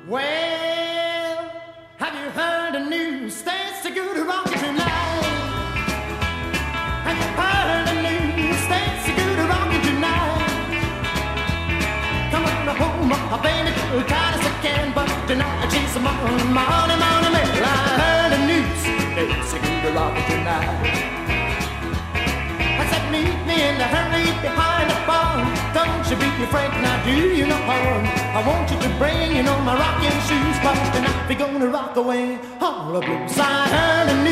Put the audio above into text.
Well, have you heard the news? States are good rockin' tonight. Have you heard the news? States are good rockin' tonight. Come on home, my baby, tight as I can, but tonight I chase some on my honey, man. I heard the news. States are good rockin' tonight. I said, meet me in the hurry behind the bar. Don't you be afraid, now do you no harm. I want you to bring, my rocking shoes, but tonight we're gonna rock away all the blues. I heard the